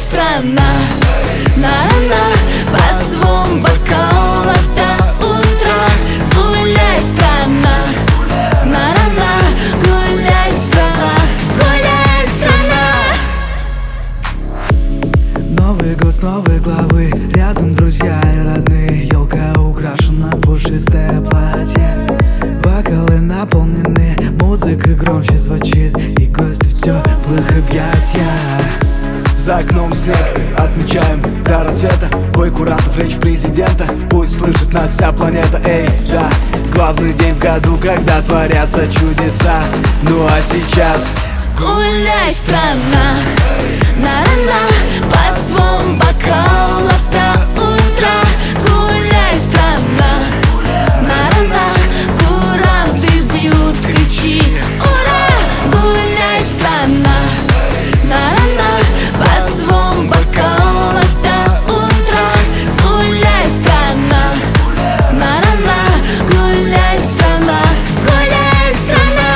страна, на-на-на, под звон бокалов до утра. Гуляй, страна, на-на-на, гуляй, страна, гуляй, страна. Новый год с новой главы, рядом друзья и родные. Елка украшена, пушистое платье, бокалы наполнены, музыка громче звучит, и гости в теплых объятиях. За окном снег, отмечаем до рассвета. Бой курантов, речь президента, пусть слышит нас вся планета. Эй, да, главный день в году, когда творятся чудеса. Ну а сейчас гуляй, страна, на-на-на, под звон бокалов до утра. Гуляй, страна, на-на-на, куранты бьют, кричи ура. Гуляй, страна, на-на-на, под звон бокалов до утра. Гуляй, страна, на-на-на, гуляй, страна, гуляй, страна.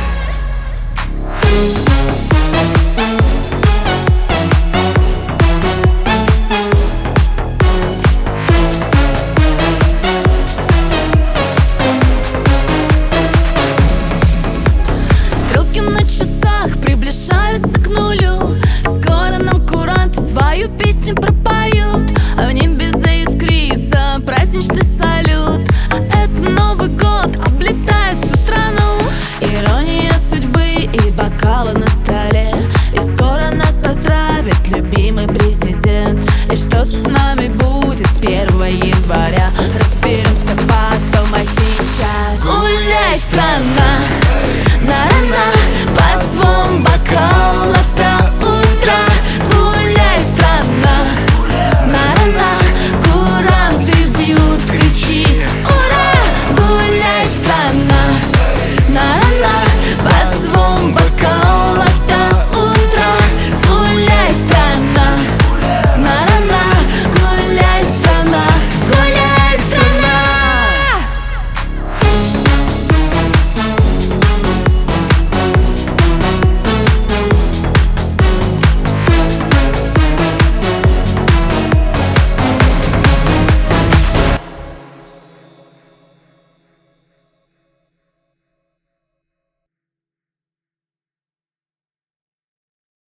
Стрелки на часах приближаются к нулю. Скоро нам куранты свою песню пропоют, а в небе заискрится праздничный салют. Это Новый год облетает всю страну. Ирония судьбы и бокалы на столе. И скоро нас поздравит любимый президент. И что-то с нами будет 1 января.